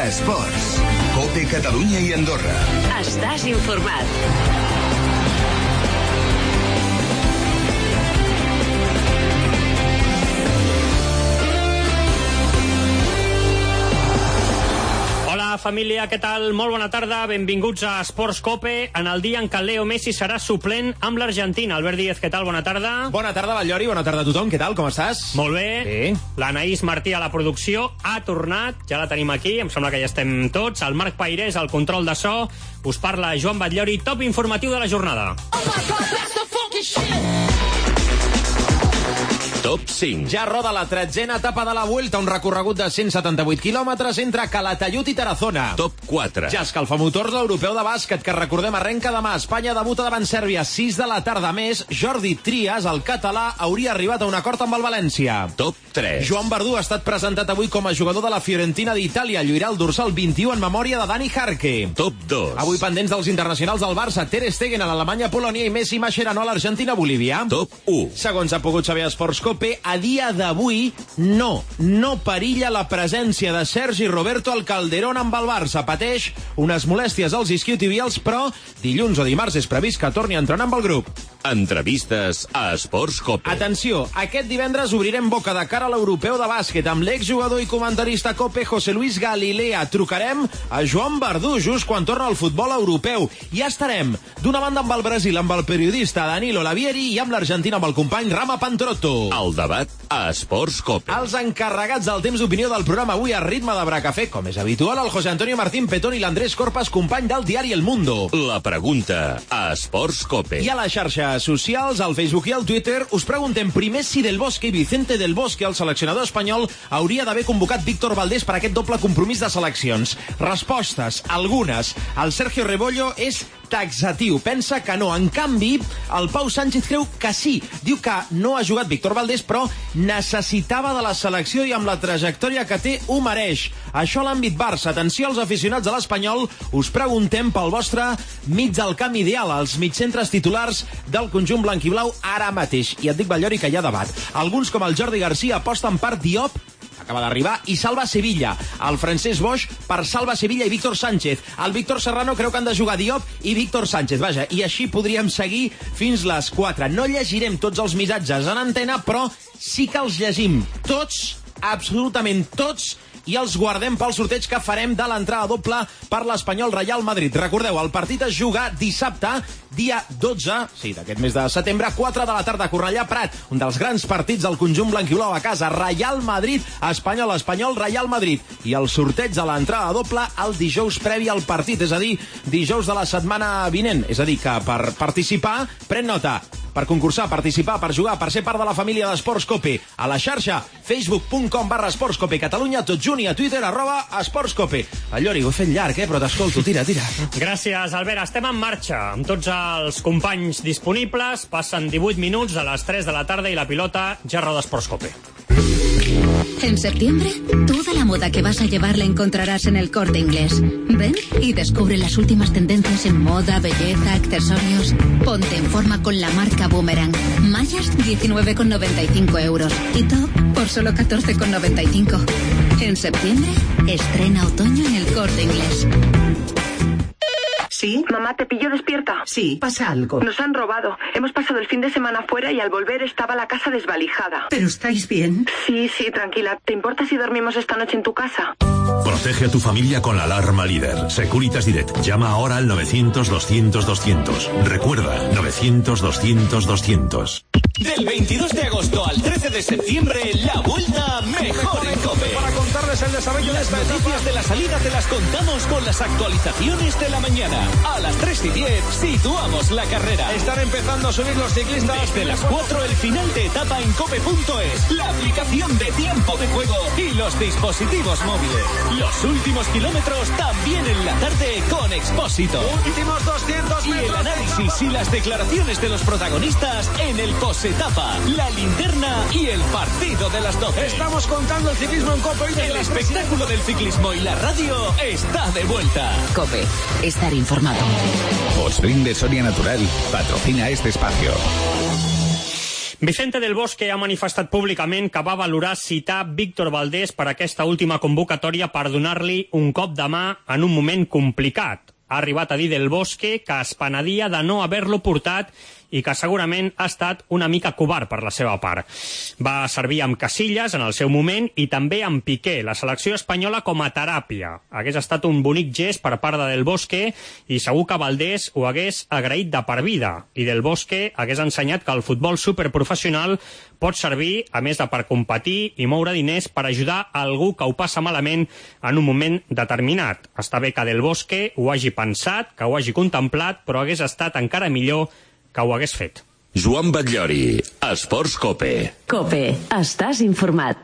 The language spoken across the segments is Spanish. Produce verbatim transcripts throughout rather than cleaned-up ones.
Esports. COPE Catalunya i Andorra. Estàs informat. Hola família, què tal? Molt bona tarda, benvinguts a Esports COPE en el dia en què Leo Messi serà suplent amb l'Argentina. Albert Díez, què tal? Bona tarda. Bona tarda, Batllori, bona tarda a tothom, què tal, com estàs? Molt bé, sí. L'Anaïs Martí a la producció ha tornat, ja la tenim aquí, em sembla que ja estem tots. El Marc Pairés al control de so, us parla Joan Batllori, top informatiu de la jornada. Oh my God, that's the funky shit! Top cinc. Ja roda la tretzena etapa de la Vuelta, un recorregut de cent setanta-vuit quilòmetres entre Calatayud i Tarazona. Top quatre. Ja escalfamotors l'europeu de bàsquet, que recordem arrenca demà. Espanya debuta davant Sèrbia, sis de la tarda. Més, Jordi Trias, el català, hauria arribat a un acord amb el València. Top tres. Joan Verdú ha estat presentat avui com a jugador de la Fiorentina d'Itàlia. Lluirà el dorsal vint-i-u en memòria de Dani Jarque. Top dos. Avui pendents dels internacionals del Barça, Ter Stegen a l'Alemanya-Polònia i Messi Mascherano a l'Argentina-Bolívia. Top u. Segons ha pogut saber Esports COPE, a dia d'avui no, no perilla la presència de Sergi Roberto al Calderón amb el Barça. Pateix unes molèsties als isquiotibials, però dilluns o dimarts és previst que torni a entrenar amb el grup. Entrevistes a Esports COPE. Atenció, aquest divendres obrirem boca de cara a l'europeu de bàsquet amb l'exjugador i comentarista COPE José Luis Galilea. Trucarem a Joan Verdú just quan torna al futbol europeu. I ja estarem d'una banda amb el Brasil, amb el periodista Danilo Lavieri, i amb l'Argentina amb el company Rama Pantrotto. El debat a Esports COPE. Els encarregats del temps d'opinió del programa avui a ritme de bracafè, com és habitual, el José Antonio Martín Petón i l'Andrés Corpas, company del diari El Mundo. La pregunta a Esports COPE. I a les xarxes socials, al Facebook i al Twitter, us preguntem primer si Del Bosque i Vicente Del Bosque, el seleccionador espanyol, hauria d'haver convocat Víctor Valdés per aquest doble compromís de seleccions. Respostes, algunes. El Sergio Rebollo és taxatiu, pensa que no. En canvi, el Pau Sánchez creu que sí. Diu que no ha jugat Víctor Valdés, però necessitava de la selecció i amb la trajectòria que té ho mereix. Això a l'àmbit Barça. Atenció als aficionats de l'Espanyol, us preguntem pel vostre mig del camp ideal, els mitjcentres titulars del conjunt blanquiblau ara mateix. I et dic, Batllori, que hi ha debat. Alguns, com el Jordi Garcia, aposten per Diop, acaba d'arribar, i Salva Sevilla. El Francesc Boix per Salva Sevilla i Víctor Sánchez. El Víctor Serrano creu que han de jugar Diop i Víctor Sánchez. Vaja, i així podríem seguir fins les quatre. No llegirem tots els missatges en antena, però sí que els llegim tots, absolutament tots, i els guardem pel sorteig que farem de l'entrada doble per l'Espanyol Real Madrid. Recordeu, el partit es juga dissabte, dia dotze, sí, d'aquest mes de setembre, quatre de la tarda, Cornellà Prat, un dels grans partits del conjunt blanquiblau a casa. Real Madrid, Espanyol, Espanyol, Real Madrid. I el sorteig de l'entrada doble el dijous previ al partit, és a dir, dijous de la setmana vinent. És a dir, que per participar, pren nota, per concursar, participar, per jugar, per ser part de la família d'Esports COPE, a la xarxa facebook punt com barra Esports COPE Catalunya, tot junt, i a Twitter, arroba Esports COPE. Allori, ho he fet llarg, eh? Però t'escolto, tira, tira. Gràcies, Albert. Estem en marxa, amb tots els companys disponibles. Passen divuit minuts a les tres de la tarda i la pilota ja roda Esports COPE. En septiembre, toda la moda que vas a llevar la encontrarás en El Corte Inglés. Ven y descubre las últimas tendencias en moda, belleza, accesorios. Ponte en forma con la marca Boomerang. Mallas, diecinueve con noventa y cinco euros. Y top, por solo catorce con noventa y cinco. En septiembre, estrena otoño en El Corte Inglés. ¿Sí? Mamá, ¿te pillo despierta? Sí, pasa algo. Nos han robado. Hemos pasado el fin de semana fuera y al volver estaba la casa desvalijada. ¿Pero estáis bien? Sí, sí, tranquila. ¿Te importa si dormimos esta noche en tu casa? Protege a tu familia con la alarma líder. Securitas Direct. Llama ahora al novecientos doscientos doscientos. Recuerda, novecientos doscientos doscientos. Del veintidós de agosto al trece de septiembre, la vuelta mejor en COPE. Para contarles el desarrollo de esta etapa. Las noticias de la salida te las contamos con las actualizaciones de la mañana. A las tres y diez situamos la carrera. Están empezando a subir los ciclistas. Desde las cuatro el final de etapa en cope punto es. La aplicación de tiempo de juego y los dispositivos móviles. Los últimos kilómetros también en la tarde con Expósito. Últimos doscientos metros. Y el análisis y las declaraciones de los protagonistas en el posetapa, la linterna y el partido de las doce. Estamos contando el ciclismo en COPE. Y el espectáculo del ciclismo y la radio está de vuelta. COPE. Estar informado. Osrin de Soria Natural patrocina este espacio. Vicente del Bosque ha manifestat públicament que va valorar citar Víctor Valdés per aquesta última convocatòria per donar-li un cop de mà en un moment complicat. Ha arribat a dir del Bosque que es penedia de no haver-lo portat i que segurament ha estat una mica covard per la seva part. Va servir amb Casillas en el seu moment i també amb Piqué, la selecció espanyola, com a teràpia. Hagués estat un bonic gest per part de Del Bosque i segur que Valdés ho hagués agraït de per vida. I Del Bosque hagués ensenyat que el futbol superprofessional pot servir, a més de per competir i moure diners, per ajudar a algú que ho passa malament en un moment determinat. Està bé que Del Bosque ho hagi pensat, que ho hagi contemplat, però hagués estat encara millor que ho hagués fet. Joan Batllori, Esports Cope. Cope, estàs informat.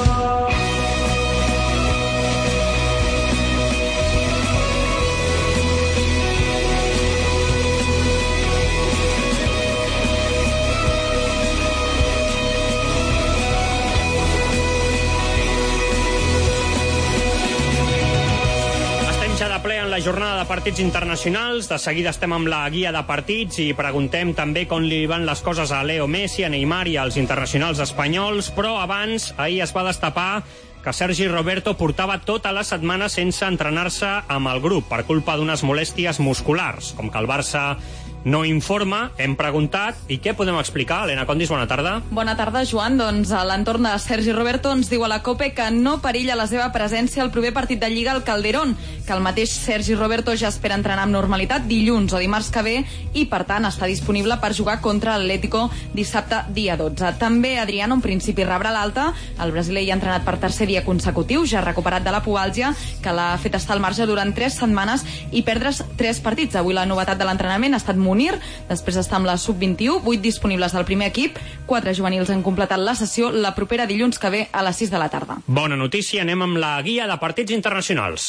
La jornada de partits internacionals. De seguida estem amb la guia de partits i preguntem també com li van les coses a Leo Messi, a Neymar i als internacionals espanyols, però abans, ahir es va destapar que Sergi Roberto portava tota la setmana sense entrenar-se amb el grup per culpa d'unes molèsties musculars. Com que el Barça no informa, hem preguntat, i què podem explicar? Helena Condis, bona tarda. Bona tarda, Joan. Doncs a l'entorn de Sergi Roberto ens diu a la COPE que no perilla la seva presència al proper partit de Lliga al Calderón, que el mateix Sergi Roberto ja espera entrenar amb normalitat dilluns o dimarts que ve i, per tant, està disponible per jugar contra l'Atlético dissabte, dia dotze. També Adriano, en principi, rebrà l'alta. El brasiler ja ha entrenat per tercer dia consecutiu, ja ha recuperat de la pubalgia, que l'ha fet estar al marge durant tres setmanes i perdre's tres partits. Avui la novetat de l'entrenament ha estat Munir, després està amb la sub vint-i-u, vuit disponibles del primer equip, quatre juvenils han completat la sessió la propera dilluns que ve a les sis de la tarda. Bona notícia, anem amb la guia de partits internacionals.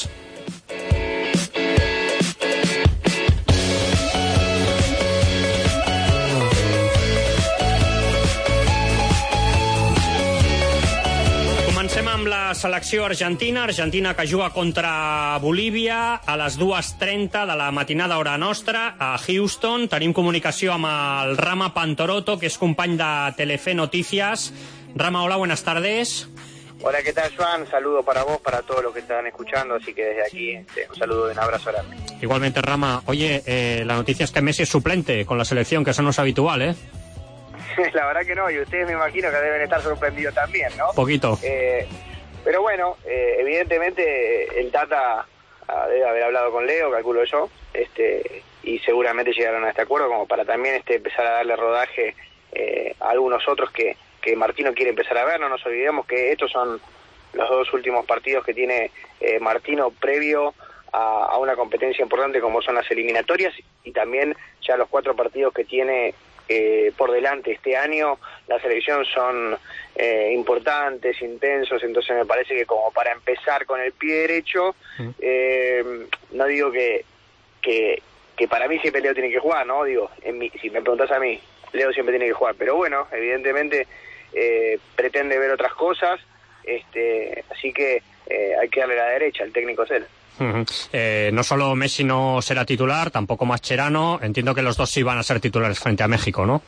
Comencem amb la selecció argentina, Argentina que juga contra Bolívia a les dues trenta de la matinada hora nostra a Houston. Tenim comunicació amb el Rama Pantoroto, que és company de Telefe Noticias. Rama, hola, buenas tardes. Hola, ¿qué tal, Joan? Saludo para vos, para todos los que están escuchando, así que desde aquí un saludo y un abrazo grande. Igualmente, Rama. Oye, eh, la noticia es que Messi es suplente con la selección, que eso no es habitual, ¿eh? La verdad que no, y ustedes me imagino que deben estar sorprendidos también, ¿no? Poquito. Eh, pero bueno, eh, evidentemente el Tata uh, debe haber hablado con Leo, calculo yo, este, y seguramente llegaron a este acuerdo como para también este empezar a darle rodaje eh, a algunos otros que, que Martino quiere empezar a ver. No nos olvidemos que estos son los dos últimos partidos que tiene eh, Martino previo a, a una competencia importante como son las eliminatorias, y también ya los cuatro partidos que tiene Eh, por delante este año. La selección son eh, importantes, intensos, entonces me parece que como para empezar con el pie derecho, eh, no digo que, que que para mí siempre Leo tiene que jugar, ¿no? Digo, en mi, si me preguntas a mí, Leo siempre tiene que jugar, pero bueno, evidentemente eh, pretende ver otras cosas, este, así que eh, hay que darle la derecha, el técnico es él. Uh-huh. Eh, no solo Messi no será titular, tampoco Mascherano. Entiendo que los dos sí van a ser titulares frente a México, ¿no?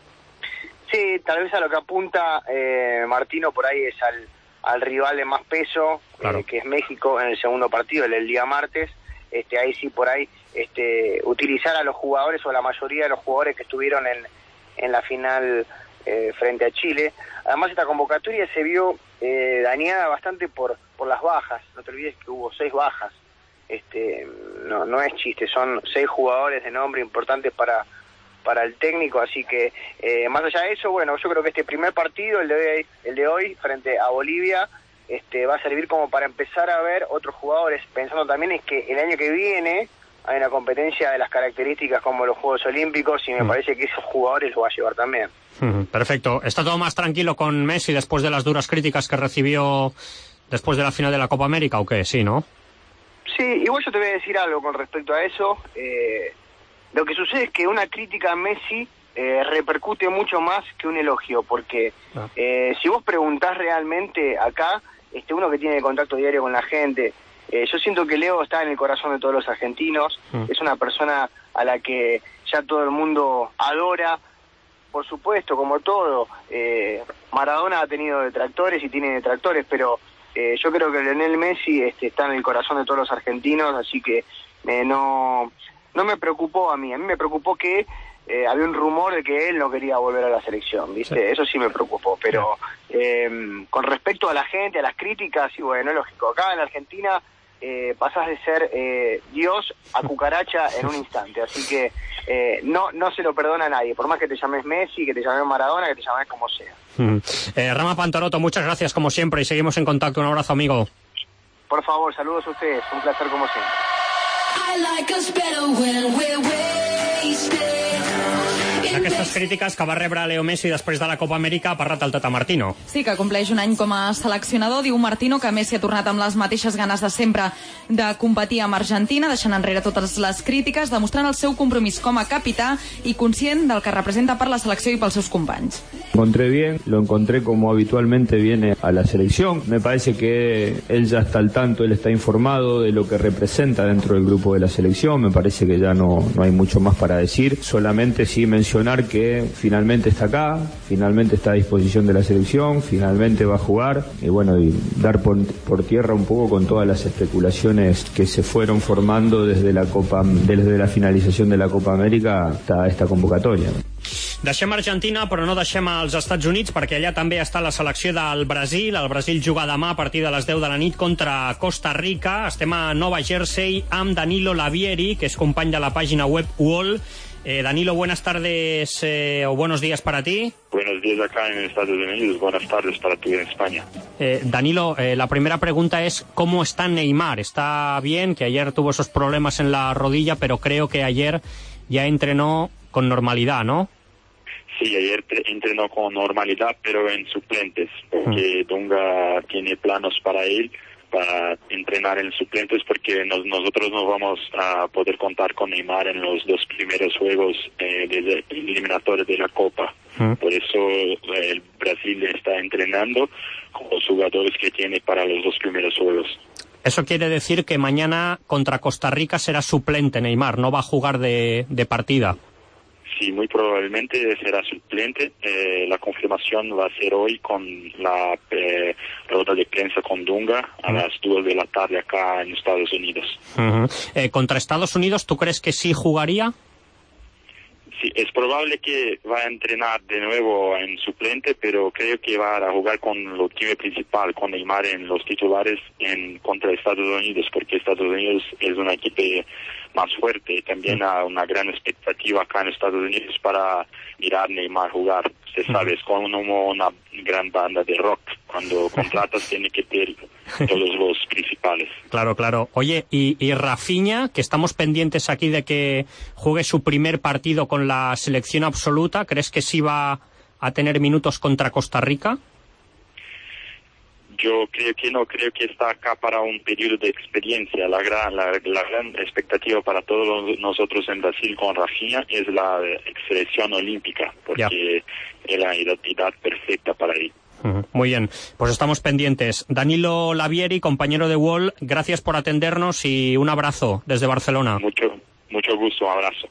Sí, tal vez a lo que apunta eh, Martino por ahí es al, al rival de más peso, claro. eh, que es México en el segundo partido, el del día martes. Este, ahí sí por ahí este, utilizar a los jugadores o la mayoría de los jugadores que estuvieron en, en la final eh, frente a Chile. Además esta convocatoria se vio eh, dañada bastante por, por las bajas. No te olvides que hubo seis bajas. Este, no, no es chiste, son seis jugadores de nombre importantes para, para el técnico, así que eh, más allá de eso, bueno, yo creo que este primer partido, el de hoy, el de hoy frente a Bolivia, este, va a servir como para empezar a ver otros jugadores, pensando también es que el año que viene hay una competencia de las características como los Juegos Olímpicos y me mm. parece que esos jugadores los va a llevar también. Mm, perfecto. ¿Está todo más tranquilo con Messi después de las duras críticas que recibió después de la final de la Copa América o qué? Sí, ¿no? Sí, igual yo te voy a decir algo con respecto a eso. Eh, lo que sucede es que una crítica a Messi eh, repercute mucho más que un elogio, porque ah. eh, si vos preguntás realmente acá, este uno que tiene contacto diario con la gente, eh, yo siento que Leo está en el corazón de todos los argentinos, mm. es una persona a la que ya todo el mundo adora, por supuesto, como todo, eh, Maradona ha tenido detractores y tiene detractores, pero eh, yo creo que Lionel Messi este, está en el corazón de todos los argentinos, así que eh, no, no me preocupó a mí, a mí me preocupó que eh, había un rumor de que él no quería volver a la selección, ¿viste? Sí. Eso sí me preocupó, pero eh, con respecto a la gente, a las críticas, y bueno, es lógico, acá en Argentina eh, pasás de ser eh, Dios a cucaracha en un instante, así que eh, no no se lo perdona a nadie, por más que te llames Messi, que te llames Maradona, que te llames como sea. Mm. Eh, Rama Pantaroto, muchas gracias como siempre y seguimos en contacto. Un abrazo, amigo. Por favor, saludos a ustedes, un placer como siempre. I like us better when we're wasted. Aquestes crítiques que va rebre Leo Messi després de la Copa Amèrica ha parlat el Tata Martino. Sí, que compleix un any com a seleccionador. Diu Martino que Messi ha tornat amb les mateixes ganes de sempre de competir amb Argentina, deixant enrere totes les crítiques, demostrant el seu compromís com a capità i conscient del que representa per la selecció i pels seus companys. Lo encontré bien, lo encontré como habitualmente viene a la selección. Me parece que él ya está al tanto, él está informado de lo que representa dentro del grupo de la selección. Me parece que ya no, no hay mucho más para decir. Solamente sí mencionar que finalmente está acá, finalmente está a disposición de la selección, finalmente va a jugar y bueno, y dar por, por tierra un poco con todas las especulaciones que se fueron formando desde la Copa, desde la finalización de la Copa América hasta esta convocatoria. Deixem Argentina, però no deixem els Estats Units, perquè allà també està la selecció del Brasil. El Brasil juga demà a partir de les deu de la nit contra Costa Rica. Estem a Nova Jersey amb Danilo Lavieri, que és company de la pàgina web Wall. Eh, Danilo, buenas tardes eh, o buenos días para ti. Buenos días acá en Estados Unidos, buenas tardes para ti en España. Eh, Danilo, eh, la primera pregunta es ¿cómo está Neymar? Está bien, que ayer tuvo esos problemas en la rodilla, pero creo que ayer ya entrenó con normalidad, ¿no? Sí, ayer entrenó con normalidad, pero en suplentes, porque mm. Dunga tiene planos para él, para entrenar en suplentes, porque nos, nosotros no vamos a poder contar con Neymar en los dos primeros juegos eh, de eliminatorios de la Copa. Mm. Por eso eh, el Brasil está entrenando con los jugadores que tiene para los dos primeros juegos. Eso quiere decir que mañana contra Costa Rica será suplente Neymar, no va a jugar de, de partida. Sí, muy probablemente será suplente. Eh, la confirmación va a ser hoy con la eh, rueda de prensa con Dunga a uh-huh. las dos de la tarde acá en Estados Unidos. Uh-huh. Eh, ¿Contra Estados Unidos tú crees que sí jugaría? Sí, es probable que va a entrenar de nuevo en suplente, pero creo que va a jugar con el equipo principal, con Neymar en los titulares en contra Estados Unidos, porque Estados Unidos es un equipo más fuerte y también hay una gran expectativa acá en Estados Unidos para mirar a Neymar jugar. Usted sabe, es como una gran banda de rock. Cuando contratas tiene que tener todos los principales. Claro, claro. Oye, y, y Rafinha, que estamos pendientes aquí de que juegue su primer partido con la selección absoluta, ¿crees que sí va a tener minutos contra Costa Rica? Yo creo que no, creo que está acá para un periodo de experiencia. La gran, la, la gran expectativa para todos nosotros en Brasil con Rafinha es la selección olímpica, porque es la edad perfecta para él. Muy bien, pues estamos pendientes. Danilo Lavieri, compañero de Wall, gracias por atendernos y un abrazo desde Barcelona. Mucho, mucho gusto, un abrazo.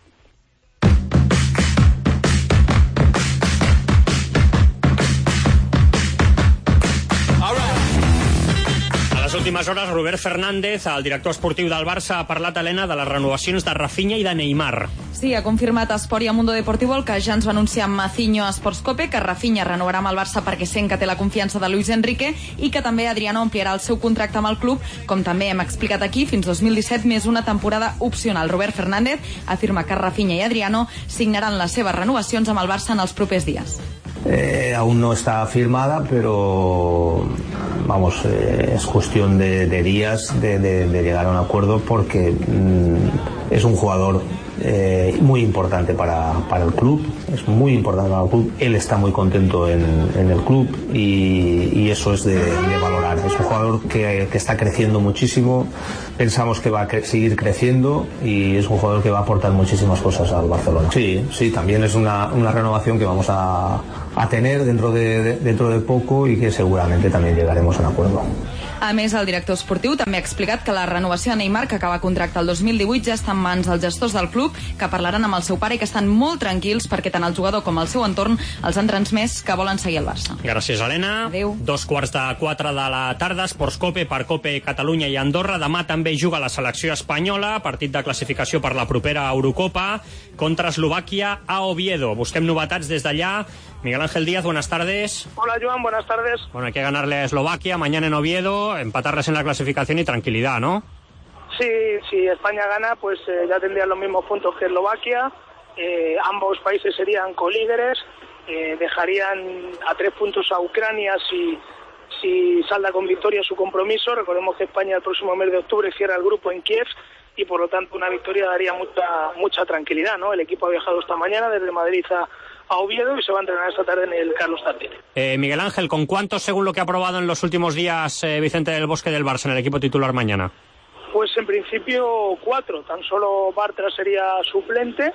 A les últimes hores, Robert Fernández, el director esportiu del Barça, ha parlat, Helena, de les renovacions de Rafinha i de Neymar. Sí, ha confirmat a Esport i a Mundo Deportivo el que ja ens va anunciar Mazinho a Sports Cope, que Rafinha renovarà amb el Barça perquè sent que té la confiança de Luis Enrique i que també Adriano ampliarà el seu contracte amb el club, com també hem explicat aquí, fins dos mil disset, més una temporada opcional. Robert Fernández afirma que Rafinha i Adriano signaran les seves renovacions amb el Barça en els propers dies. Eh, aún no está firmada, pero vamos, eh, es cuestión de, de días de, de, de llegar a un acuerdo, porque mmm, es un jugador eh, muy importante para, para el club, es muy importante para el club, él está muy contento en, en el club y, y eso es de, de valorar. Es un jugador que, que está creciendo muchísimo, pensamos que va a cre- seguir creciendo y es un jugador que va a aportar muchísimas cosas al Barcelona. Sí, sí, también es una, una renovación que vamos a, a tener dentro de, de, dentro de poco y que seguramente también llegaremos a un acuerdo. A més, el director esportiu també ha explicat que la renovació de Neymar, que acaba contracte el dos mil divuit, ja està en mans dels gestors del club, que parlaran amb el seu pare i que estan molt tranquils perquè tant el jugador com el seu entorn els han transmès que volen seguir el Barça. Gràcies, Helena. Adéu. Dos quarts de quatre de la tarda, Esports Cope per Cope Catalunya i Andorra. Demà també juga la selecció espanyola, partit de classificació per la propera Eurocopa, contra Eslovàquia a Oviedo. Busquem novetats des d'allà. Miguel Ángel Díaz, buenas tardes. Hola, Joan, buenas tardes. Bueno, hay que ganarle a Eslovaquia mañana en Oviedo, empatarles en la clasificación y tranquilidad, ¿no? Sí, si España gana, pues eh, ya tendrían los mismos puntos que Eslovaquia. Eh, ambos países serían colíderes. Eh, dejarían a tres puntos a Ucrania si, si salda con victoria su compromiso. Recordemos que España el próximo mes de octubre cierra el grupo en Kiev y por lo tanto una victoria daría mucha, mucha tranquilidad, ¿no? El equipo ha viajado esta mañana desde Madrid a a Oviedo y se va a entrenar esta tarde en el Carlos Tartiere. Eh, Miguel Ángel, ¿con cuántos, según lo que ha aprobado en los últimos días eh, Vicente del Bosque del Barça en el equipo titular mañana? Pues en principio cuatro, tan solo Bartra sería suplente.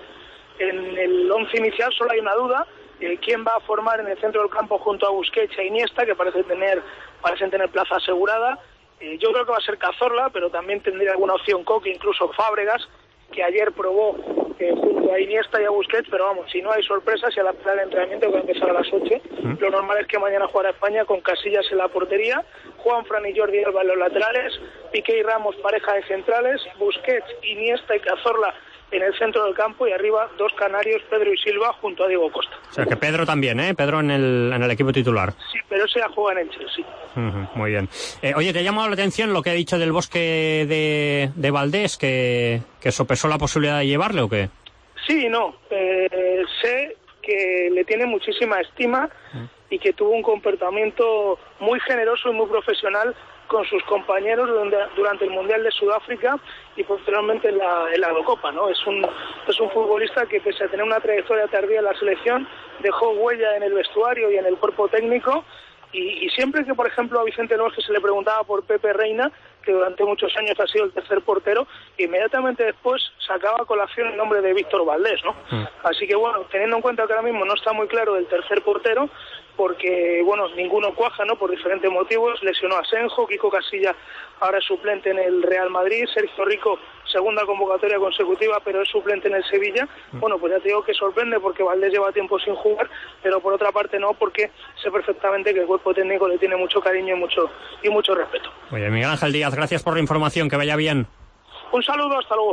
En el once inicial solo hay una duda, eh, quién va a formar en el centro del campo junto a Busquets e Iniesta, que parece tener, parecen tener plaza asegurada. Eh, yo creo que va a ser Cazorla, pero también tendría alguna opción Coque, incluso Fábregas, que ayer probó eh, junto a Iniesta y a Busquets, pero vamos, si no hay sorpresas y a la espera del entrenamiento que va a empezar a las ocho, ¿Mm? Lo normal es que mañana jugará España con Casillas en la portería, Juanfran y Jordi Alba en los laterales, Piqué y Ramos pareja de centrales, Busquets, Iniesta y Cazorla en el centro del campo y arriba dos canarios, Pedro y Silva, junto a Diego Costa. O sea que Pedro también, ¿eh? Pedro en el, en el equipo titular. Sí, pero ese ya juega en el Chelsea. Uh-huh, muy bien. Eh, oye, ¿te ha llamado la atención lo que ha dicho del Bosque de, de Valdés, que, que sopesó la posibilidad de llevarle o qué? Sí y no. Eh, sé que le tiene muchísima estima y que tuvo un comportamiento muy generoso y muy profesional con sus compañeros durante el Mundial de Sudáfrica y posteriormente en la, en la Eurocopa, ¿no? Es un, es un futbolista que, pese a tener una trayectoria tardía en la selección, dejó huella en el vestuario y en el cuerpo técnico. Y, y siempre que, por ejemplo, a Vicente del Bosque se le preguntaba por Pepe Reina, que durante muchos años ha sido el tercer portero, inmediatamente después sacaba a colación el nombre de Víctor Valdés, ¿no? Mm. Así que, bueno, teniendo en cuenta que ahora mismo no está muy claro el tercer portero, porque, bueno, ninguno cuaja, ¿no?, por diferentes motivos. Lesionó a Senjo, Kiko Casilla ahora es suplente en el Real Madrid, Sergio Rico, segunda convocatoria consecutiva, pero es suplente en el Sevilla. Bueno, pues ya te digo que sorprende porque Valdés lleva tiempo sin jugar, pero por otra parte no, porque sé perfectamente que el cuerpo técnico le tiene mucho cariño y mucho, y mucho respeto. Oye, Miguel Ángel Díaz, gracias por la información, que vaya bien. Un saludo, hasta luego.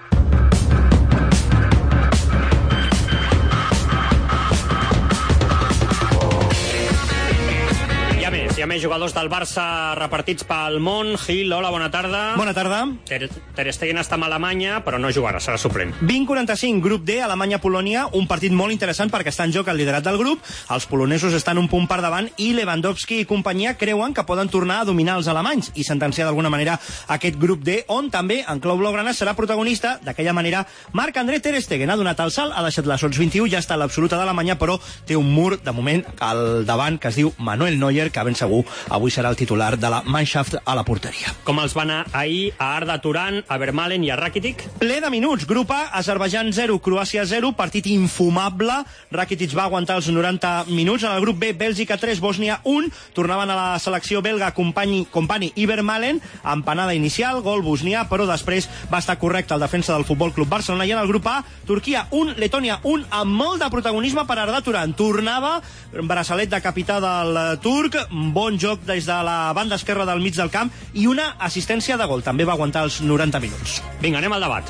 Hi ha més, hi ha més jugadors del Barça repartits pel món. Gil, hola, bona tarda. Bona tarda. Ter, Ter Stegen està amb Alemanya, però no jugarà, serà suplent. vint quaranta-cinc, grup D, Alemanya-Polònia, un partit molt interessant perquè està en joc el liderat del grup. Els polonesos estan un punt per davant i Lewandowski i companyia creuen que poden tornar a dominar els alemanys i sentenciar d'alguna manera aquest grup D, on també en clau blaugrana serà protagonista. D'aquella manera, Marc-André Ter Stegen ha donat el salt, ha deixat la sots vint-i-u, ja està a l'absoluta d'Alemanya, però té un mur, de moment, al davant, que es diu Manuel Neuer, que ben segur avui serà el titular de la Mannschaft a la porteria. Com els va anar ahir a Arda Turan, a Vermaelen i a Rakitic? Ple de minuts. Grup A, Azerbaidjan zero, Croàcia zero, partit infumable. Rakitic va aguantar els noranta minuts. En el grup B, Bèlgica tres, Bòsnia un. Tornaven a la selecció belga Company, Company i Vermaelen. Empanada inicial, gol bosnià, però després va estar correcte el defensa del Futbol Club Barcelona. I en el grup A, Turquia un, Letònia un, amb molt de protagonisme per Arda Turan. Tornava, braçalet de capità del turc, bon joc des de la banda esquerra del mig del camp i una assistència de gol. També va aguantar els noranta minuts. Vinga, anem al debat.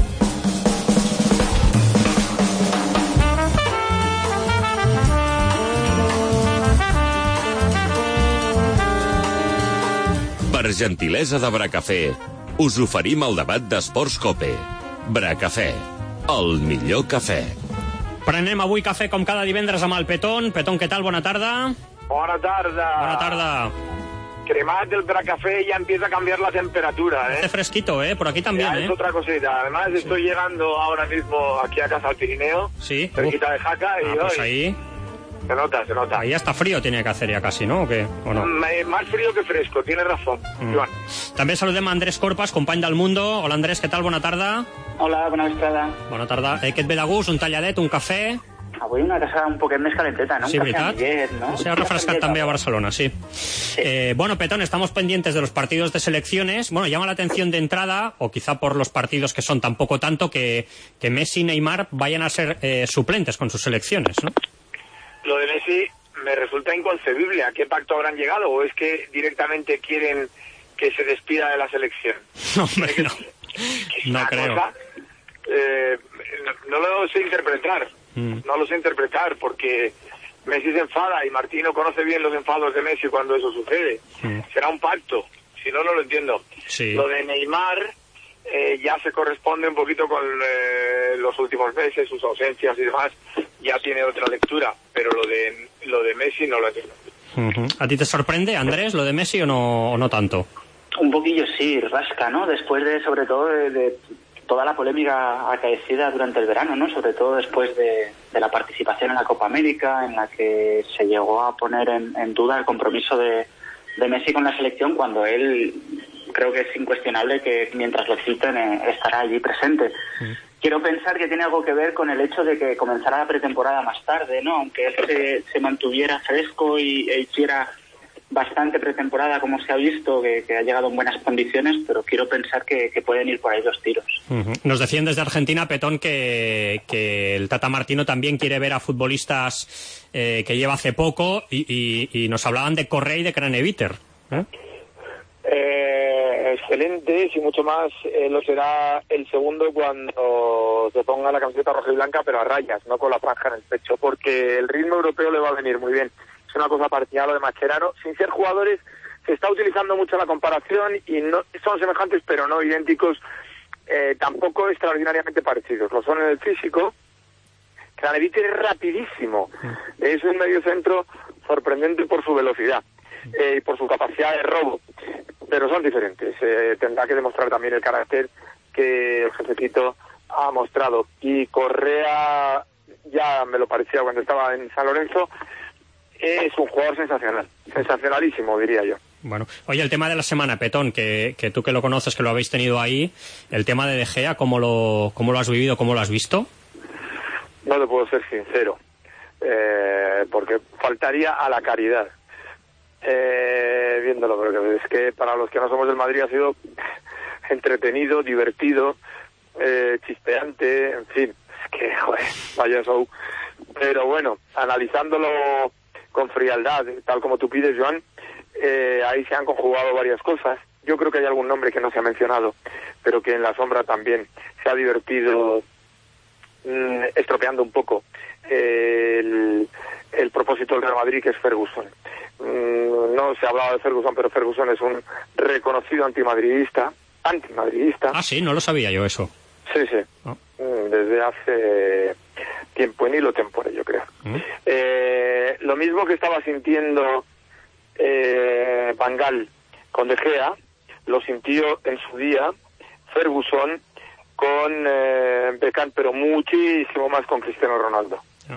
Per gentilesa de Bracafé, us oferim el debat d'Esports Cope. Bracafé, el millor cafè. Prenem avui cafè com cada divendres amb el Petón. Petón, què tal? Bona tarda. Bona tarda. Bona tarda. Cremat del Bracafé ya empieza a cambiar la temperatura, ¿eh? Hace fresquito, ¿eh? Por aquí también, ya ¿eh? Es otra cosita. Además, sí. Estoy llegando ahora mismo aquí a casa al Pirineo. Sí. Cerquita Uf. de Jaca. Y ah, pues hoy... ahí... Se nota, se nota. Ahí hasta frío tiene que hacer ya casi, ¿no? ¿O qué? ¿O no? M más frío que fresco, tienes razón. Mm. Joan. També saludem a Andrés Corpas, company del Mundo. Hola, Andrés, què tal? Bona tarda. Hola, bona vesprada. Bona tarda. Eh, què et ve de gust? Un talladet, un cafè? avui una casa un poquet més calenteta, ¿no? Sí, un ¿verdad? Millet, ¿no? Se ha refrescado también a Barcelona, sí. sí. Eh, bueno, Petón, estamos pendientes de los partidos de selecciones. Bueno, llama la atención de entrada, o quizá por los partidos que son tampoco tanto, que, que Messi y Neymar vayan a ser eh, suplentes con sus selecciones, ¿no? Lo de Messi me resulta inconcebible. ¿A qué pacto habrán llegado? ¿O es que directamente quieren que se despida de la selección? No, hombre, no. No creo. Cosa, eh, no, no lo sé interpretar. Mm. No lo sé interpretar porque Messi se enfada y Martino conoce bien los enfados de Messi cuando eso sucede. Mm. Será un pacto. Si no, no lo entiendo. Sí. Lo de Neymar eh, ya se corresponde un poquito con eh, los últimos meses, sus ausencias y demás. Ya tiene otra lectura. Pero lo de lo de Messi no lo entiendo. Uh-huh. ¿A ti te sorprende, Andrés, lo de Messi o no, o no tanto? Un poquillo sí, rasca, ¿no? Después de, sobre todo, de, de toda la polémica acaecida durante el verano, ¿no? Sobre todo después de, de la participación en la Copa América, en la que se llegó a poner en, en duda el compromiso de, de Messi con la selección, cuando él, creo que es incuestionable que mientras lo citen eh, estará allí presente. Mm. Quiero pensar que tiene algo que ver con el hecho de que comenzara la pretemporada más tarde, ¿no? Aunque él se, se mantuviera fresco y e hiciera bastante pretemporada, como se ha visto, que, que ha llegado en buenas condiciones, pero quiero pensar que, que pueden ir por ahí los tiros. Uh-huh. Nos decían desde Argentina, Petón, que, que el Tata Martino también quiere ver a futbolistas eh, que lleva hace poco y, y, y nos hablaban de Correa y de Craneviter. ¿Eh? Eh, excelente, y mucho más eh, lo será el segundo cuando se ponga la camiseta roja y blanca, pero a rayas, no con la franja en el pecho, porque el ritmo europeo le va a venir muy bien. Es una cosa parecida a lo de Mascherano. Sin ser jugadores, se está utilizando mucho la comparación y no son semejantes, pero no idénticos, eh, tampoco extraordinariamente parecidos. Lo son en el físico. Craneviter es rapidísimo. Es un mediocentro sorprendente por su velocidad eh, y por su capacidad de robo. Pero son diferentes. Eh, tendrá que demostrar también el carácter que el jefecito ha mostrado. Y Correa, ya me lo parecía cuando estaba en San Lorenzo, es un jugador sensacional, sensacionalísimo, diría yo. Bueno, oye, el tema de la semana, Petón, que, que tú que lo conoces, que lo habéis tenido ahí, el tema de De Gea, ¿cómo lo, cómo lo has vivido, cómo lo has visto? No te puedo ser sincero, eh, porque faltaría a la caridad, eh, viéndolo, porque es que para los que no somos del Madrid ha sido entretenido, divertido, eh, chispeante, en fin, es que, joder, vaya show. Pero bueno, analizándolo con frialdad, tal como tú pides, Joan, eh, ahí se han conjugado varias cosas. Yo creo que hay algún nombre que no se ha mencionado, pero que en la sombra también se ha divertido mmm, estropeando un poco eh, el, el propósito del Real Madrid, que es Ferguson. Mm, no se ha hablado de Ferguson, pero Ferguson es un reconocido antimadridista, antimadridista. Ah, sí, no lo sabía yo eso. Sí, sí. Oh. Desde hace tiempo en hilo tempore, yo creo. ¿Mm? Eh, lo mismo que estaba sintiendo eh, Van Gaal con De Gea, lo sintió en su día Ferguson con eh, Beckham, pero muchísimo más con Cristiano Ronaldo. Oh.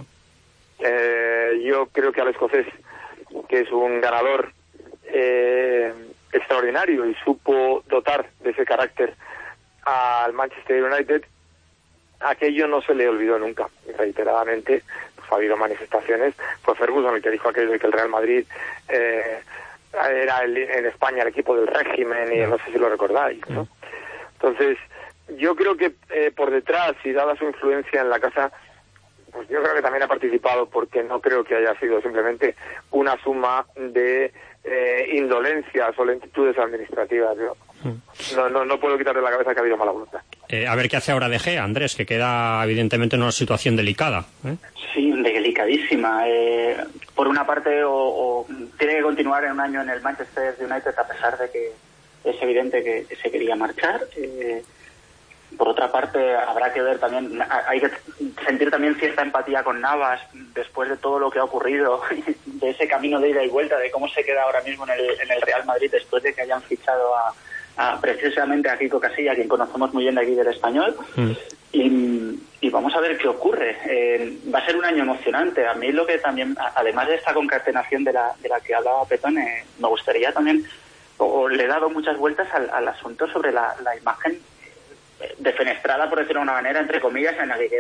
Eh, yo creo que al escocés, que es un ganador eh, extraordinario y supo dotar de ese carácter al Manchester United, aquello no se le olvidó nunca. Reiteradamente pues, ha habido manifestaciones. Fue Ferguson el que dijo aquello de que el Real Madrid eh, era el, en España el equipo del régimen, y no sé si lo recordáis, ¿no? Entonces, yo creo que eh, por detrás, y dada su influencia en la casa, pues yo creo que también ha participado, porque no creo que haya sido simplemente una suma de eh, indolencias o lentitudes administrativas. Yo no, no, no puedo quitarle la cabeza que ha habido mala voluntad. Eh, a ver qué hace ahora De Gea, Andrés, que queda evidentemente en una situación delicada. ¿eh? Sí, delicadísima. Eh, por una parte, o, o tiene que continuar en un año en el Manchester United, a pesar de que es evidente que, que se quería marchar. Eh, por otra parte, habrá que ver también, hay que sentir también cierta empatía con Navas después de todo lo que ha ocurrido, de ese camino de ida y vuelta, de cómo se queda ahora mismo en el, en el Real Madrid después de que hayan fichado a, a precisamente a Kiko Casilla, a quien conocemos muy bien de aquí del Español. Mm. Y, y vamos a ver qué ocurre. Eh, va a ser un año emocionante. A mí lo que también, además de esta concatenación de la, de la que hablaba Petón, eh, me gustaría también, o le he dado muchas vueltas al, al asunto sobre la, la imagen defenestrada, por decirlo de una manera, entre comillas, en la que queda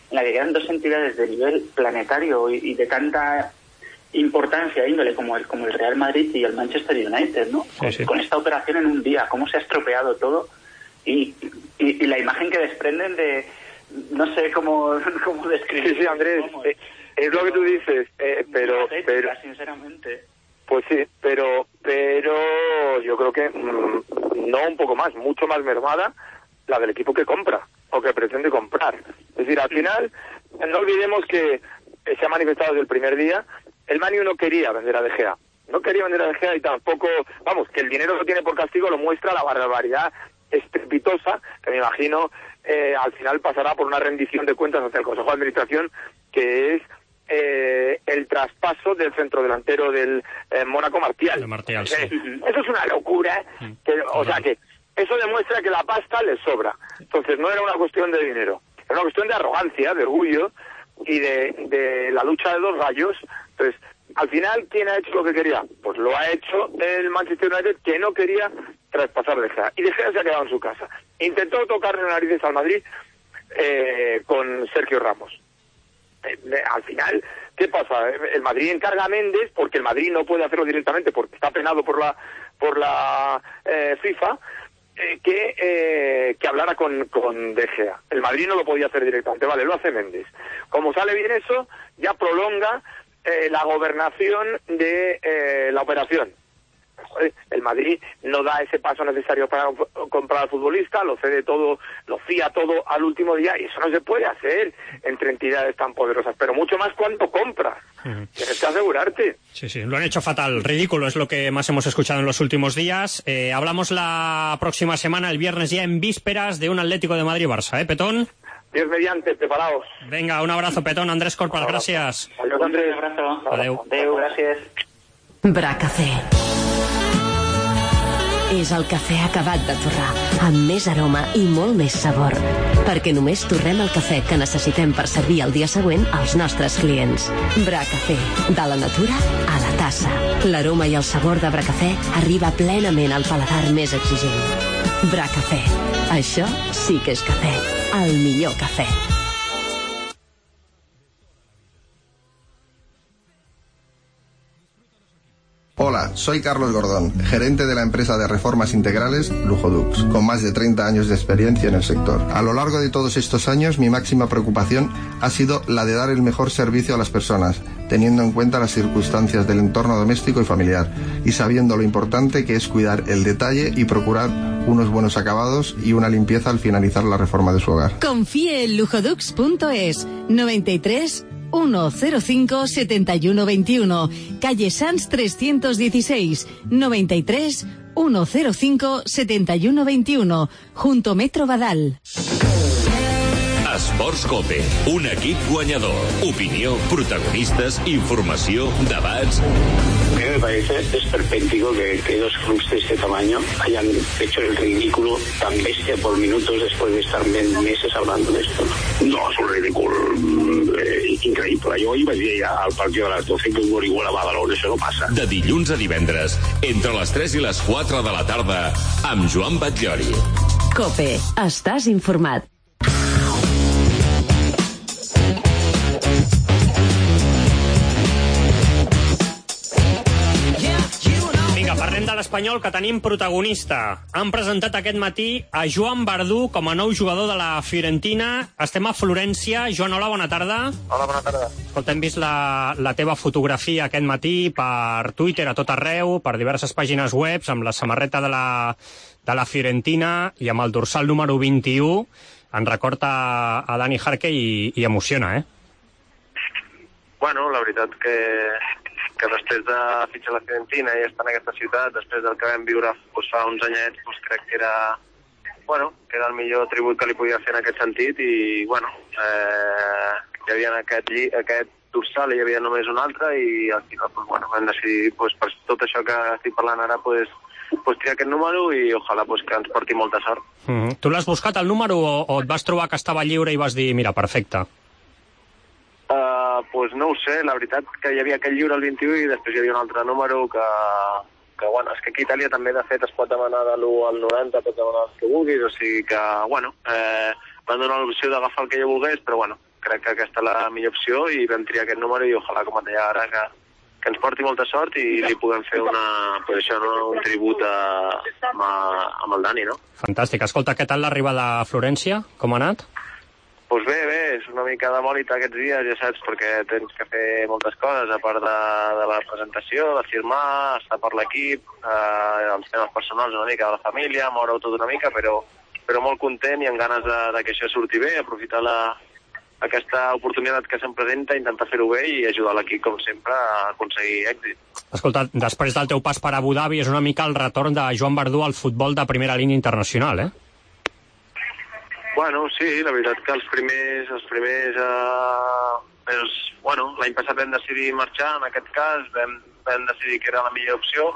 en la que quedan dos entidades de nivel planetario y, y de tanta importancia, índole, como el, como el Real Madrid y el Manchester United, ¿no? Sí, sí. Con esta operación en un día, cómo se ha estropeado todo y, y, y la imagen que desprenden de, no sé cómo, cómo describir. Sí, sí, Andrés, eh, es lo que tú dices, eh, pero, pero... sinceramente... Pues sí, pero pero yo creo que mmm, no un poco más, mucho más mermada la del equipo que compra o que pretende comprar. Es decir, al final, no olvidemos que se ha manifestado desde el primer día, el Man U no quería vender a De Gea. No quería vender a De Gea y tampoco, vamos, que el dinero lo tiene por castigo, lo muestra la barbaridad estrepitosa, que me imagino eh, al final pasará por una rendición de cuentas hacia el Consejo de Administración, que es Eh, el traspaso del centrodelantero del eh, Mónaco Martial. De Martial, sí. eh, eso es una locura, ¿eh? que, o sea que eso demuestra que la pasta les sobra. Entonces no era una cuestión de dinero, era una cuestión de arrogancia, de orgullo y de, de la lucha de dos gallos. Entonces, al final, ¿quién ha hecho lo que quería? Pues lo ha hecho el Manchester United, que no quería traspasar De Gea, y De Gea se ha quedado en su casa. Intentó tocarle narices al Madrid eh, con Sergio Ramos. Al final, ¿qué pasa? El Madrid encarga a Méndez, porque el Madrid no puede hacerlo directamente porque está penado por la por la eh, FIFA, eh, que eh, que hablara con, con De Gea. El Madrid no lo podía hacer directamente, vale, lo hace Méndez. Como sale bien eso, ya prolonga eh, la gobernación de eh, la operación. Joder, el Madrid no da ese paso necesario para comprar al futbolista, lo cede todo, lo fía todo al último día, y eso no se puede hacer entre entidades tan poderosas, pero mucho más cuando compras. Uh-huh. Tienes que asegurarte. Sí, sí, lo han hecho fatal, ridículo, es lo que más hemos escuchado en los últimos días. Eh, hablamos la próxima semana, el viernes, ya en vísperas de un Atlético de Madrid-Barça, ¿eh, Petón? Dios mediante, preparaos. Venga, un abrazo, Petón. Andrés Corpal, gràcies. Adiós, Andrés. Un abrazo. Adéu. Adéu, gràcies. Bracafé. És el cafè acabat de torrar, amb més aroma i molt més sabor. Perquè només torrem el cafè que necessitem per servir el dia següent als nostres clients. Bracafé, de la natura a la tassa. L'aroma i el sabor de Bracafé arriba plenament al paladar més exigent. Bracafé. Això sí que és cafè. El millor cafè. Hola, soy Carlos Gordón, gerente de la empresa de reformas integrales Lujodux, con más de treinta años de experiencia en el sector. A lo largo de todos estos años, mi máxima preocupación ha sido la de dar el mejor servicio a las personas, teniendo en cuenta las circunstancias del entorno doméstico y familiar, y sabiendo lo importante que es cuidar el detalle y procurar unos buenos acabados y una limpieza al finalizar la reforma de su hogar. Confíe en lujodux punto es, noventa y tres, ciento cinco, setenta y uno veintiuno, calle Sanz trescientos dieciséis, noventa y tres, ciento cinco, setenta y uno veintiuno, junto Metro Badal. Esports Cope, un equip guanyador. Opinió, protagonistas, informació, debats... A mí me parece esperpéntico que, que dos clubes de este tamaño hayan hecho el ridículo tan bestia por minutos después de estar meses hablando de esto. No, es un ridículo eh, increíble. Jo ahir vaig dir al partit de les doce que un Orihuela va a Badalona, això no passa. De dilluns a divendres, entre les tres i les quatre de la tarda, amb Joan Batllori. Cope, estàs informat. Parlem de l'Espanyol, que tenim protagonista. Han presentat aquest matí a Joan Verdú com a nou jugador de la Fiorentina. Estem a Florència. Joan, hola, bona tarda. Hola, bona tarda. Escolta, hem vist la, la teva fotografia aquest matí per Twitter a tot arreu, per diverses pàgines web, amb la samarreta de la, de la Fiorentina i amb el dorsal número vint-i-u. En recorda a Dani Jarque i, i emociona, eh? Bueno, la veritat que... que després de fitxar la Fiorentina i estar en aquesta ciutat, després del que vam viure doncs, fa uns anyets, doncs, crec que era, bueno, que era el millor tribut que li podia fer en aquest sentit i, bueno, eh, hi havia aquest, aquest dorsal i hi havia només un altre i al final, doncs, bueno, vam decidir, doncs, per tot això que estic parlant ara, doncs, pues, triar aquest número i ojalà pues, que ens porti molta sort. Mm-hmm. Tu l'has buscat el número o, o et vas trobar que estava lliure i vas dir, mira, perfecte? Uh, pues no ho sé, la veritat que hi havia aquell lliure al vint-i-u i després hi havia un altre número que, que bueno, és que aquí a Itàlia també de fet es pot demanar de l'u al noranta, pots demanar els que vulguis, o sigui que, bueno, eh, van donar l'opció d'agafar el que jo volgués, però bueno, crec que aquesta és la millor opció i vam triar aquest número i ojalà, com et deia ara, que, que ens porti molta sort i li puguem fer una, pues això, no? un tribut a, amb, a, amb el Dani, no? Fantàstic. Escolta, què tal l'arribada a Florència? Com ha anat? Doncs pues bé, bé, és una mica de bòlit aquests dies, ja saps, perquè tens que fer moltes coses, a part de, de la presentació, de firmar, estar per l'equip, eh, els temes personals una mica, de la família, moure-ho tot una mica, però, però molt content i amb ganes de, de que això surti bé, aprofitar la, aquesta oportunitat que se'm presenta, intentar fer-ho bé i ajudar l'equip, com sempre, a aconseguir èxit. Escolta, després del teu pas per Abu Dhabi és una mica el retorn de Joan Verdú al futbol de primera línia internacional, eh? Bueno, sí, la veritat que els primers, els primers, eh, els, bueno, l'any passat vam decidir marxar, en aquest cas, vam, vam decidir que era la millor opció,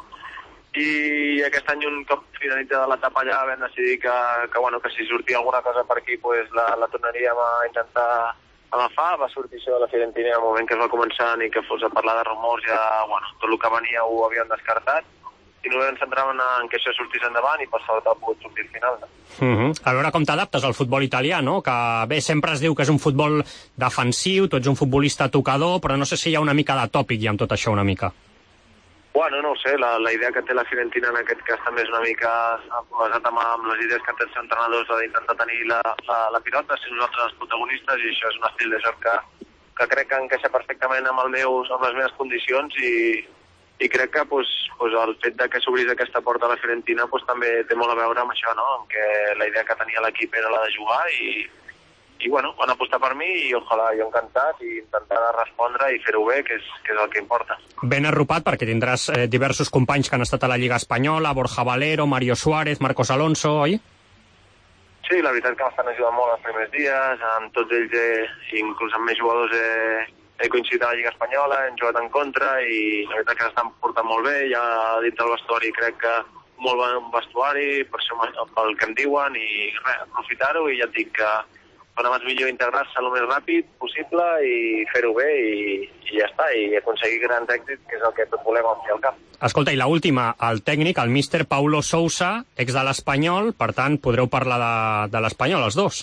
i aquest any, un cop finalitzada l'etapa allà, vam decidir que, que, bueno, que si sortia alguna cosa per aquí, pues, la, la tornaríem a intentar agafar. Va sortir això de la Fiorentina en el moment que es va començar, ni que fos a parlar de rumors, ja, bueno, tot el que venia ho havien descartat, i no ens centraven en que això sortís endavant i per sort ha pogut sortir al final. No? Uh -huh. A veure com t'adaptes al futbol italià, no? Que bé, sempre es diu que és un futbol defensiu, tu ets un futbolista tocador, però no sé si hi ha una mica de tòpic ja amb tot això una mica. Bueno, no ho sé, la, la idea que té la Fiorentina en aquest cas també és una mica basat amb, amb les idees que té els entrenadors d'intentar tenir la, la, la pilota, si nosaltres els protagonistes, i això és un estil de joc que, que crec que encaixa perfectament amb, el meus, amb les meves condicions i, i crec que pues, pues, el fet de que s'obrís aquesta porta a la Fiorentina pues, també té molt a veure amb això, no? Amb que la idea que tenia l'equip era la de jugar i, i bueno, van apostar per mi i ojalà jo encantat i intentar respondre i fer-ho bé, que és, que és el que importa. Ben arropat perquè tindràs eh, diversos companys que han estat a la Lliga Espanyola, Borja Valero, Mario Suárez, Marcos Alonso, oi? Sí, la veritat que m'estan ajudant molt els primers dies, amb tots ells, eh, inclús amb més jugadors eh, he coincidit a la Lliga Espanyola, hem jugat en contra i la veritat que s'estan portant molt bé, ja dins del vestuari crec que molt bon vestuari, per això pel que em diuen i res, aprofitar-ho i ja et dic que per més millor integrar-se el més ràpid possible i fer-ho bé i, i ja està, i aconseguir grans èxits, que és el que tot volem al fi al cap. Escolta, i l'última, el tècnic, el míster Paulo Sousa, ex de l'Espanyol, per tant, podreu parlar de, de l'Espanyol, els dos.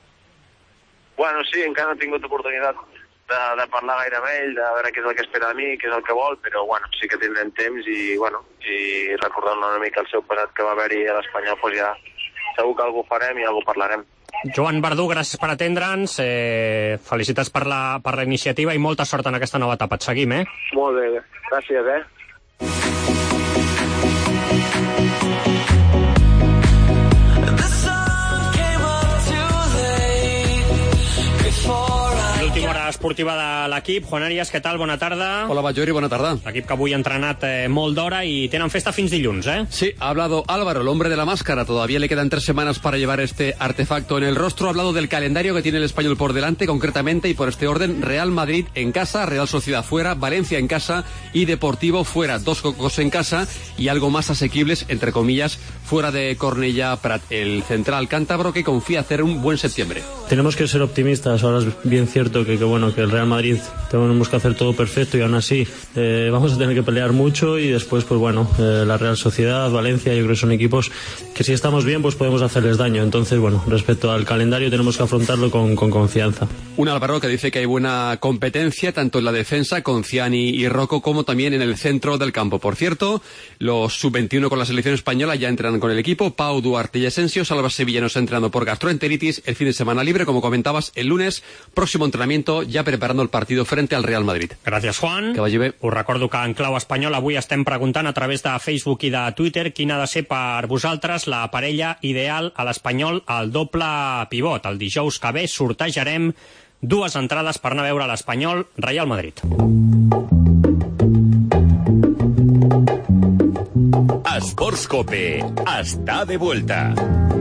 Bueno, sí, encara no he tingut oportunitat de, de parlar gaire amb ell, de veure què és el que espera de mi, què és el que vol, però bueno, sí que tindrem temps i, bueno, i recordant una mica el seu passat que va haver-hi a l'Espanyol, doncs ja segur que algú farem i algú parlarem. Joan Verdú, gràcies per atendre'ns, eh, felicitats per la, per la iniciativa i molta sort en aquesta nova etapa. Et seguim, eh? Molt bé, gràcies, eh? L'última hora esportiva de l'equip. Juan Arias, què tal? Bona tarda. Hola, Bajori, bona tarda. L'equip que avui ha entrenat eh, molt d'hora i tenen festa fins dilluns, ¿eh? Sí, ha hablado Álvaro, el hombre de la máscara. Todavía le quedan tres semanas para llevar este artefacto en el rostro. Ha hablado del calendario que tiene el Español por delante, concretamente, y por este orden, Real Madrid en casa, Real Sociedad fuera, Valencia en casa y Deportivo fuera. Dos cocos en casa y algo más asequibles, entre comillas, fuera de Cornellá Prat. El central cántabro que confía hacer un buen septiembre. Tenemos que ser optimistas. Ahora es bien cierto que, que bueno que el Real Madrid tenemos que hacer todo perfecto y aún así eh, vamos a tener que pelear mucho y después pues bueno eh, la Real Sociedad, Valencia, yo creo que son equipos que si estamos bien pues podemos hacerles daño. Entonces bueno, respecto al calendario tenemos que afrontarlo con, con confianza. Un Álvaro que dice que hay buena competencia tanto en la defensa con Ciani y Rocco como también en el centro del campo. Por cierto, los sub veintiuno con la selección española ya entrenan con el equipo. Pau, Duarte y Asensio. Salva Sevillano está entrenando por gastroenteritis. El fin de semana libre, como comentabas, el lunes. Próximo entrenamiento ya preparando el partido frente al Real Madrid. Gràcies, Juan. Que vagi bé. Us recordo que en clau espanyol avui estem preguntant a través de Facebook i de Twitter quina ha de ser per vosaltres la parella ideal a l'Espanyol al doble pivot. El dijous que ve sortejarem dues entrades per anar a veure l'Espanyol Real Madrid. Sports Cope està de vuelta.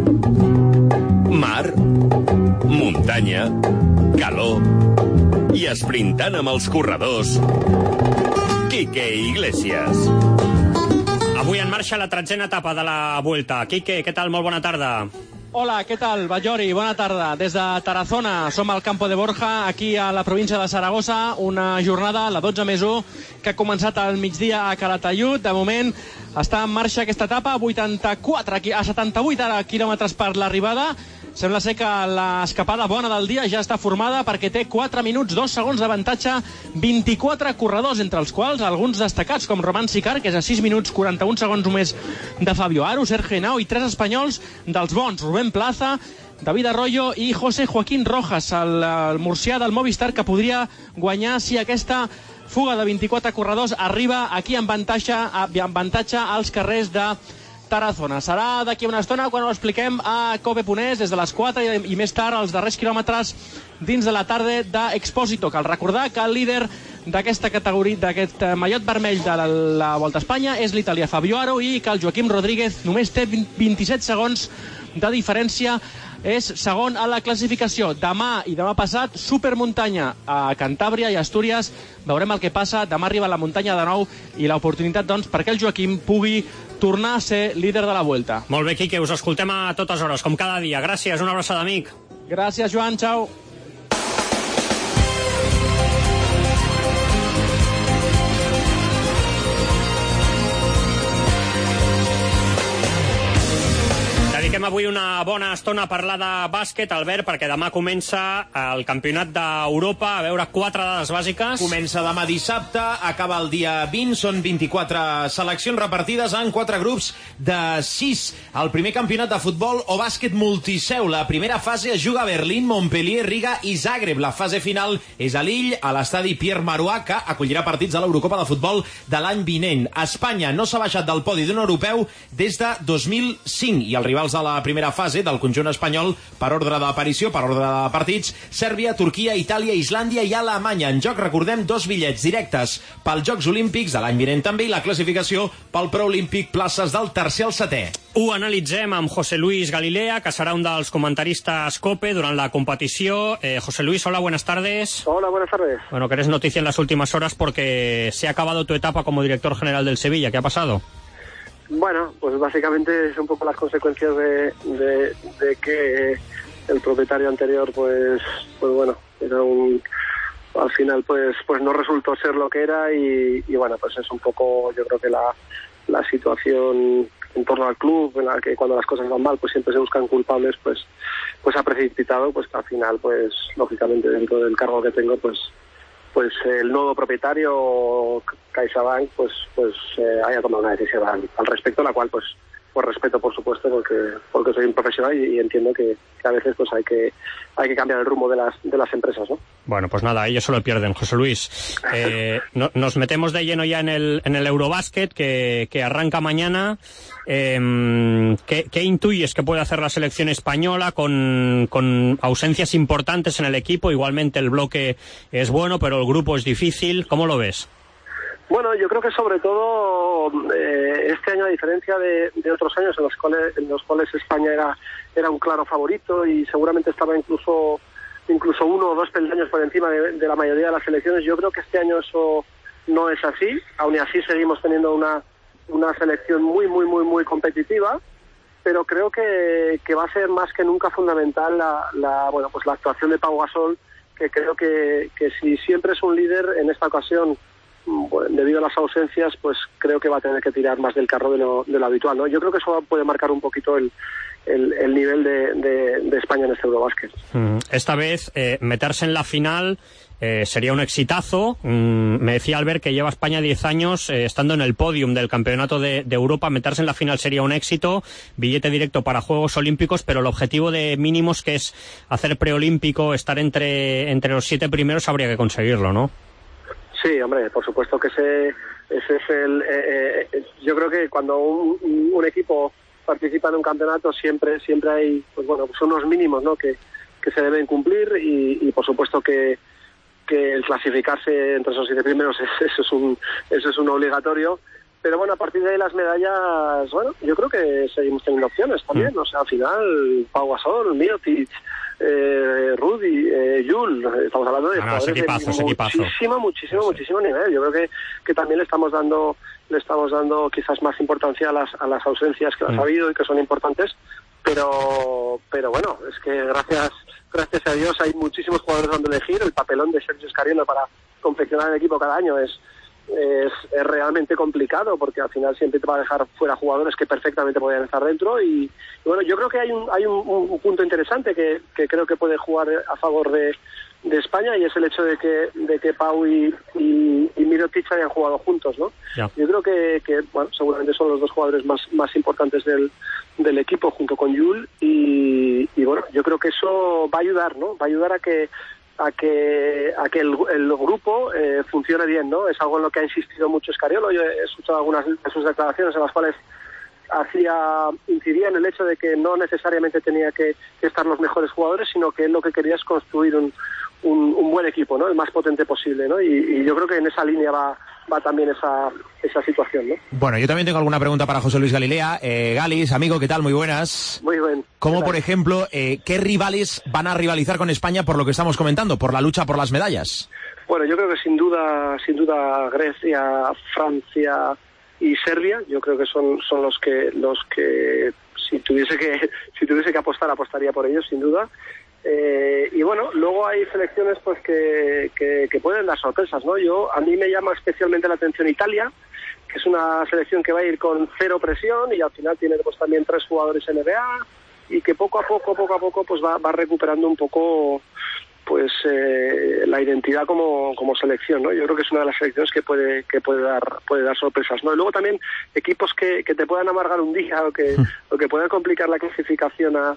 Mar, muntanya, calor i esprintant amb els corredors, Quique Iglesias. Avui en marxa la tretzena etapa de la Vuelta. Quique, què tal? Molt bona tarda. Hola, què tal, Bajori? Bona tarda. Des de Tarazona som al Campo de Borja, aquí a la província de Saragossa, una jornada, la dotze més u, que ha començat al migdia a Calatayud. De moment està en marxa aquesta etapa, vuitanta-quatre, a setanta-vuit ara quilòmetres per l'arribada. Sembla ser que l'escapada bona del dia ja està formada perquè té quatre minuts, dos segons d'avantatge, vint-i-quatre corredors, entre els quals alguns destacats, com Roman Sicar, que és a sis minuts, quaranta-un segons només de Fabio Aru, Sergio Henao, i tres espanyols dels bons, Rubén Plaza, David Arroyo i José Joaquín Rojas, el, el murcià del Movistar, que podria guanyar si aquesta fuga de vint-i-quatre corredors arriba aquí amb avantatge, amb avantatge als carrers de Tarazona. Serà d'aquí una estona quan ho expliquem a Cope punt es des de les quatre i, i més tard els darrers quilòmetres dins de la tarda d'Expósito. Cal recordar que el líder d'aquesta categoria, d'aquest mallot vermell de la, la Volta a Espanya és l'italià Fabio Aru i que el Joaquim Rodríguez només té vint-i-set segons de diferència, és segon a la classificació. Demà i demà passat, supermuntanya a Cantàbria i Astúries. Veurem el que passa. Demà arriba a la muntanya de nou i l'oportunitat, doncs, perquè el Joaquim pugui tornar a ser líder de la Vuelta. Molt bé, Quique, us escoltem a totes hores, com cada dia. Gràcies, una abraçada, amic. Gràcies, Joan, ciao. Dediquem avui una bona estona a parlar de bàsquet, Albert, perquè demà comença el Campionat d'Europa. A veure, quatre dades bàsiques. Comença demà dissabte, acaba el dia vint, són vint-i-quatre seleccions repartides en quatre grups de sis. El primer campionat de futbol o bàsquet multiseu. La primera fase es juga a Berlín, Montpellier, Riga i Zagreb. La fase final és a Lille, a l'estadi Pierre Marois, que acollirà partits de l'Eurocopa de futbol de l'any vinent. Espanya no s'ha baixat del podi d'un europeu des de dos mil cinc i els rivals de la primera fase del conjunt espanyol per ordre d'aparició, per ordre de partits, Sèrbia, Turquia, Itàlia, Islàndia i Alemanya. En joc, recordem, dos bitllets directes pels Jocs Olímpics de l'any vinent també i la classificació pel preolímpic, places del tercer al setè. Ho analitzem amb José Luis Galilea, que serà un dels comentaristas COPE durant la competició. Eh, José Luis, hola, buenas tardes. Hola, buenas tardes. Bueno, que eres noticia en las últimas horas porque se ha acabado tu etapa como director general del Sevilla. ¿Qué ha pasado? Bueno, pues básicamente es un poco las consecuencias de, de, de que el propietario anterior, pues, pues bueno, era un, al final, pues, pues no resultó ser lo que era y, y bueno, pues es un poco, yo creo que la, la situación en torno al club, en la que cuando las cosas van mal, pues siempre se buscan culpables, pues, pues ha precipitado, pues que al final, pues lógicamente dentro del cargo que tengo, pues. pues el nuevo propietario CaixaBank pues pues eh, haya tomado una decisión al, al respecto, la cual pues pues respeto, por supuesto, porque porque soy un profesional y, y entiendo que, que a veces pues hay que hay que cambiar el rumbo de las de las empresas, ¿no? Bueno, pues nada, ellos se lo pierden, José Luis. Eh, no, nos metemos de lleno ya en el en el Eurobásquet que, que arranca mañana. Eh, ¿qué, ¿Qué intuyes que puede hacer la selección española con, con ausencias importantes en el equipo? Igualmente el bloque es bueno, pero el grupo es difícil. ¿Cómo lo ves? Bueno, yo creo que sobre todo eh, este año, a diferencia de, de otros años en los cuales, en los cuales España era era un claro favorito y seguramente estaba incluso incluso uno o dos peldaños por encima de, de la mayoría de las selecciones, yo creo que este año eso no es así. Aún así seguimos teniendo una una selección muy muy muy muy competitiva, pero creo que, que va a ser más que nunca fundamental la, la bueno pues la actuación de Pau Gasol, que creo que, que si siempre es un líder, en esta ocasión, bueno, debido a las ausencias, pues creo que va a tener que tirar más del carro de lo, de lo habitual, ¿no? Yo creo que eso puede marcar un poquito el, el, el nivel de, de, de España en este Eurobásquet. Esta vez eh, meterse en la final eh, sería un exitazo. Mm, me decía Albert que lleva España diez años eh, estando en el podium del Campeonato de, de Europa. Meterse en la final sería un éxito, billete directo para Juegos Olímpicos, pero el objetivo de mínimos, que es hacer preolímpico, estar entre, entre los siete primeros, habría que conseguirlo, ¿no? Sí, hombre, por supuesto que ese, ese es el... Eh, eh, yo creo que cuando un, un equipo participa en un campeonato siempre siempre hay, pues bueno, pues unos mínimos, ¿no?, que, que se deben cumplir y, y por supuesto que, que el clasificarse entre esos siete primeros es, eso es un eso es un obligatorio. Pero bueno, a partir de ahí las medallas, bueno, yo creo que seguimos teniendo opciones también. Mm. O sea, al final, Pau Gasol, Mirotic, eh, Rudy, eh, Yul, estamos hablando de jugadores de muchísimo, muchísimo, sí. muchísimo nivel. Yo creo que, que también le estamos dando le estamos dando quizás más importancia a las a las ausencias que las mm. ha habido y que son importantes, pero pero bueno, es que gracias gracias a Dios hay muchísimos jugadores donde elegir. El papelón de Sergio Scariolo para confeccionar el equipo cada año es es, es realmente complicado, porque al final siempre te va a dejar fuera jugadores que perfectamente podrían estar dentro. Y, y bueno, yo creo que hay un hay un, un punto interesante que, que creo que puede jugar a favor de, de España, y es el hecho de que de que Pau y, y, y Mirotic hayan jugado juntos, ¿no? Ya. Yo creo que, que bueno, seguramente son los dos jugadores más, más importantes del, del equipo, junto con Jul, y, y bueno, yo creo que eso va a ayudar, ¿no? Va a ayudar a que a que a que el, el grupo eh, funcione bien, ¿no? Es algo en lo que ha insistido mucho Scariolo. Yo he escuchado algunas de sus declaraciones en las cuales hacía incidía en el hecho de que no necesariamente tenía que, que estar los mejores jugadores, sino que él lo que quería es construir un, un, un buen equipo, ¿no? El más potente posible, ¿no? Y, y yo creo que en esa línea va va también esa esa situación, ¿no? Bueno, yo también tengo alguna pregunta para José Luis Galilea. Eh, Galis, amigo, ¿qué tal? Muy buenas. Muy bien. ¿Cómo, por ejemplo, eh, qué rivales van a rivalizar con España por lo que estamos comentando, por la lucha por las medallas? Bueno, yo creo que sin duda, sin duda Grecia, Francia y Serbia, yo creo que son son los que los que si tuviese que si tuviese que apostar apostaría por ellos, sin duda. Eh, y bueno, luego hay selecciones pues que, que, que pueden dar sorpresas, ¿no? Yo a mí me llama especialmente la atención Italia, que es una selección que va a ir con cero presión y al final tiene pues también tres jugadores N B A, y que poco a poco, poco a poco pues va, va recuperando un poco pues eh, la identidad como, como selección, ¿no? Yo creo que es una de las selecciones que puede que puede dar puede dar sorpresas, ¿no? Y luego también equipos que, que te puedan amargar un día o que o que puedan complicar la clasificación a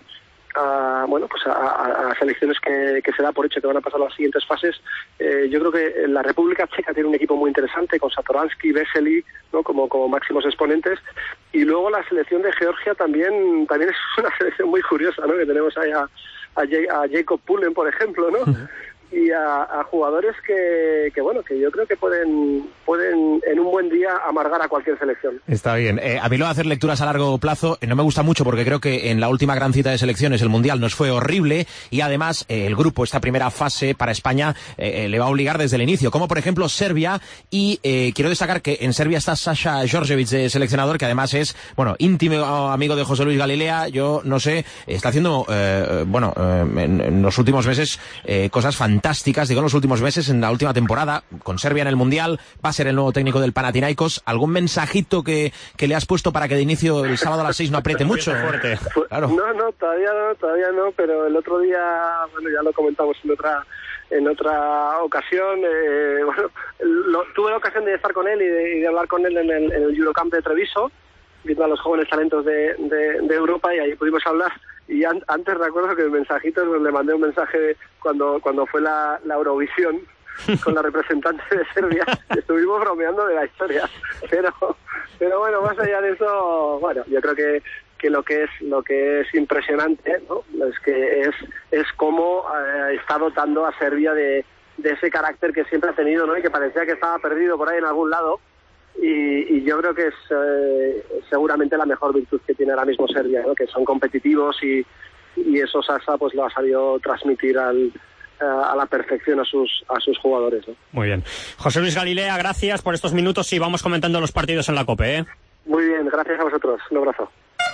a bueno pues a, a, a selecciones que, que se da por hecho que van a pasar las siguientes fases. Eh, yo creo que la República Checa tiene un equipo muy interesante con Satoransky, Vesely, ¿no? como como máximos exponentes, y luego la selección de Georgia también también es una selección muy curiosa, ¿no? Que tenemos ahí a, a, a Jacob Pullen, por ejemplo, ¿no? Uh-huh. Y a, a jugadores que, que bueno que yo creo que pueden pueden en un buen día amargar a cualquier selección. Está bien. Eh, a mí lo de hacer lecturas a largo plazo eh, no me gusta mucho, porque creo que en la última gran cita de selecciones el Mundial nos fue horrible, y además eh, el grupo, esta primera fase para España eh, le va a obligar desde el inicio, como por ejemplo Serbia, y eh, quiero destacar que en Serbia está Sasha Djordjevic, de seleccionador, que además es, bueno, íntimo amigo de José Luis Galilea. Yo no sé, está haciendo eh, bueno, eh, en, en los últimos meses eh, cosas fantásticas fantásticas, digo, en los últimos meses, en la última temporada, con Serbia en el Mundial. Va a ser el nuevo técnico del Panathinaikos. ¿Algún mensajito que, que le has puesto para que de inicio el sábado a las seis no apriete mucho? Claro. No, no, todavía no, todavía no, pero el otro día, bueno, ya lo comentamos en otra en otra ocasión, eh, bueno, lo, tuve la ocasión de estar con él y de, y de hablar con él en el, en el Eurocamp de Treviso, viendo a los jóvenes talentos de, de, de Europa, y ahí pudimos hablar. Y an, antes recuerdo que el mensajito, pues, le mandé un mensaje cuando cuando fue la, la Eurovisión con la representante de Serbia. Estuvimos bromeando de la historia, pero pero bueno, más allá de eso, bueno, yo creo que que lo que es lo que es impresionante, ¿no? Es que es es cómo eh, está dotando a Serbia de de ese carácter que siempre ha tenido, ¿no? Y que parecía que estaba perdido por ahí en algún lado. Y, y yo creo que es eh, seguramente la mejor virtud que tiene ahora mismo Serbia, ¿no? Que son competitivos, y, y eso Sasa pues lo ha sabido transmitir al, a, a la perfección a sus a sus jugadores, ¿no? Muy bien. José Luis Galilea, gracias por estos minutos, y vamos comentando los partidos en la COPE, ¿eh? Muy bien, gracias a vosotros. Un abrazo.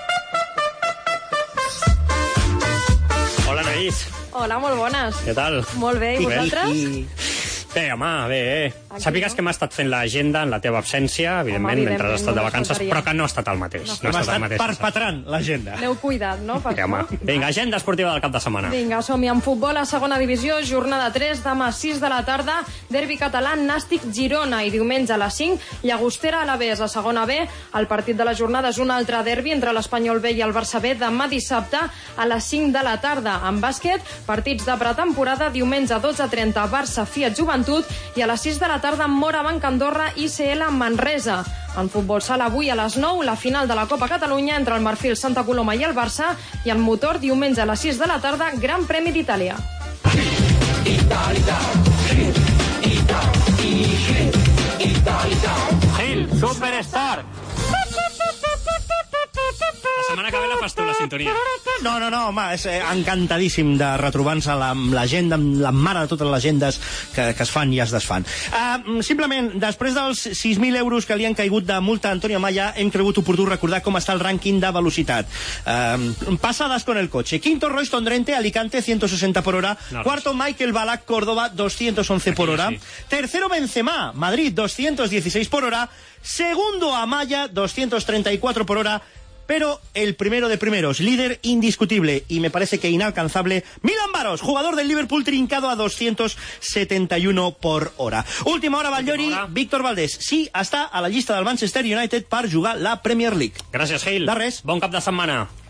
Hola, Anaïs. Hola, molt bones. Què tal? Molt bé, i vosaltres? Bé, home, bé, eh? Sàpigues que m'ha estat fent l'agenda en la teva absència, evidentment, home, mentre has estat de vacances, però que no ha estat el mateix. No, no ha estat, estat perpetrant l'agenda. L'heu cuidat, no? Sí, home. Vinga, agenda esportiva del cap de setmana. Vinga, som-hi amb futbol a segona divisió, jornada tres, demà sis de la tarda, derbi català, Nàstic Girona, i diumenge a les cinc, Llagostera Alavés. A segona B, el partit de la jornada és un altre derbi entre l'Espanyol B i el Barça B, demà dissabte a les cinc de la tarda. En bàsquet, partits de pretemporada, diumenge a dotze trenta, Barça Fiat Joventut, i a les sis de la tarda, Morabanc Andorra i C L Manresa. En futbol sala, avui a les nou, la final de la Copa Catalunya entre el Marfil Santa Coloma i el Barça, i el Motor, diumenge a les sis de la tarda, Gran Premi d'Itàlia. Gil, Superstar. La setmana que ve la agafes tu la sintonia. No, no, no, home, és encantadíssim de retrobar-nos amb l'agenda, amb la mare de totes les agendes que, que es fan i es desfan. Uh, simplement, després dels sis mil euros que li han caigut de multa a Antonio Maya, hem cregut oportú recordar com està el rànquing de velocitat. Uh, pasadas con el coche. Quinto, Royston Drenthe, Alicante, ciento sesenta por hora. No, Cuarto, Michael Ballack, Córdoba, doscientos once por hora. Sí. Tercero, Benzema, Madrid, doscientos dieciséis por hora. Segundo, Amaya, doscientos treinta y cuatro por hora. Pero el primero de primeros, líder indiscutible y me parece que inalcanzable, Milan Baros, jugador del Liverpool, trincado a doscientos setenta y uno por hora. Última hora, Batllori, Víctor Valdés. Sí, està a la llista del Manchester United per jugar la Premier League. Gràcies, Gil. De res. Bon cap de setmana.